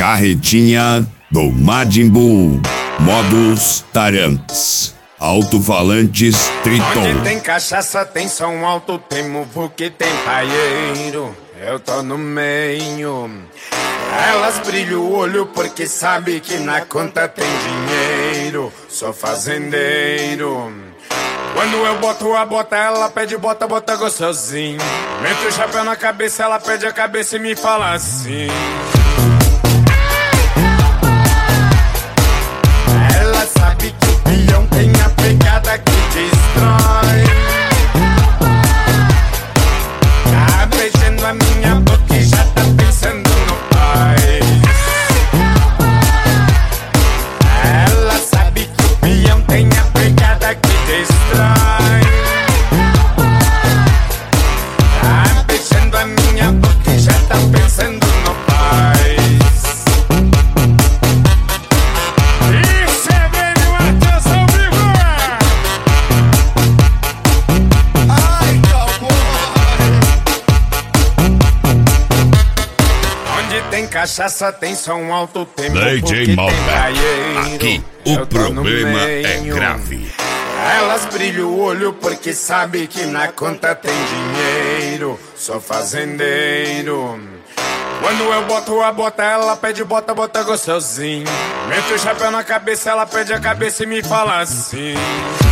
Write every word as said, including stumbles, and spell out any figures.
Carretinha do Majin Buu, modus tarantes. Alto-falantes Triton. Onde tem cachaça, tem som alto, tem muvuque, tem paieiro. Eu tô no meio. Elas brilham o olho porque sabe que na conta tem dinheiro. Sou fazendeiro. Quando eu boto a bota, ela pede bota, bota gostosinho. Meto o chapéu na cabeça, ela pede a cabeça e me fala assim. Ela sabe que o peão tem a pegada que destrói. Tá beijando a minha boca e já tá pensando no pai. Ela sabe que o peão tem a pegada que destrói. Tá beijando a minha boca e já tá pensando no pai. Isso é bem meu atenção, vigor! Ai, cowboy! Onde tem cachaça, tem som alto, tem D J tem Malbec. paieiro. Aqui o Eu tô no problema é meio. grave. Elas brilham o olho porque sabe que na conta tem dinheiro. Sou fazendeiro. Quando eu boto a bota, ela pede bota, bota gostosinho. Meto o chapéu na cabeça, ela pede a cabeça e me fala assim.